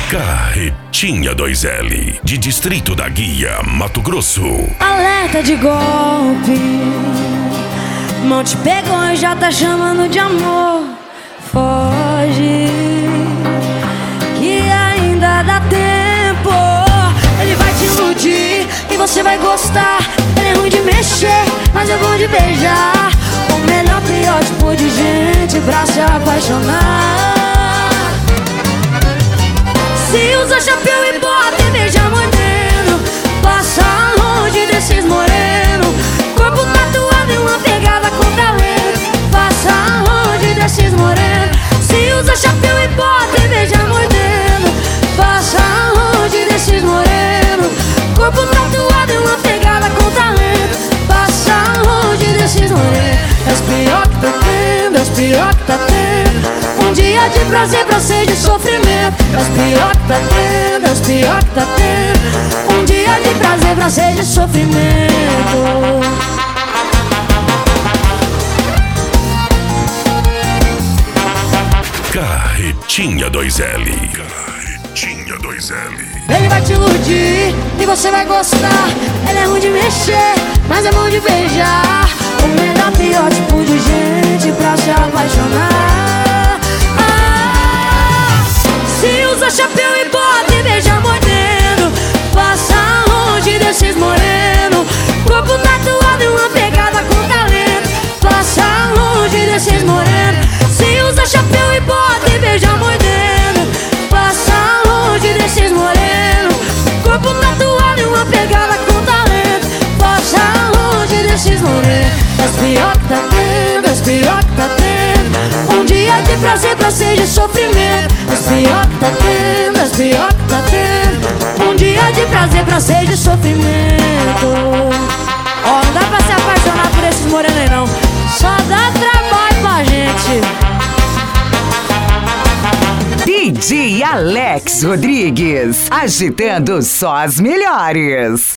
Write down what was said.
Carretinha 2L, de Distrito da Guia, Mato Grosso. Alerta de golpe, mão te pegou e já tá chamando de amor. Foge, que ainda dá tempo. Ele vai te iludir e você vai gostar. Ele é ruim de mexer, mas é bom de beijar. O melhor tipo de gente pra se apaixonar. Se usa chapéu e bota e beija mordendo, passa longe desses morenos. Corpo tatuado e uma pegada com talento, passa longe desses morenos. Se usa chapéu e bota e beija mordendo, passa longe desses morenos. Corpo tatuado e uma pegada com talento, passa longe desses morenos. É os pior que tá tendo, é os pior que tá tendo. Um dia de prazer pra ser de sofrimento. É os pior que tá tendo, é os pior que tá tendo. Um dia de prazer pra ser de sofrimento. Carretinha 2L. Carretinha 2L. Ele vai te iludir e você vai gostar. Ele é ruim de mexer, mas é bom de beijar. O melhor, pior tipo de gente pra se apaixonar. Se usa chapéu e bota e beija mordendo, passa longe desses morenos. Corpo tatuado e uma pegada com talento, passa longe desses morenos. Se usa chapéu e bota e beija mordendo, passa longe desses morenos. Corpo tatuado e uma pegada com talento, passa longe desses morenos. É os pior que tá tendo, é os pior que tá tendo. Um dia de prazer pra ser de sofrimento. É os pior que tá tendo, é os pior que tá tendo. Um dia de prazer pra ser de sofrimento. Ó, não dá pra se apaixonar por esses morenos aí não. Só dá trabalho pra gente. DJ Alex Rodrigues, agitando só as melhores.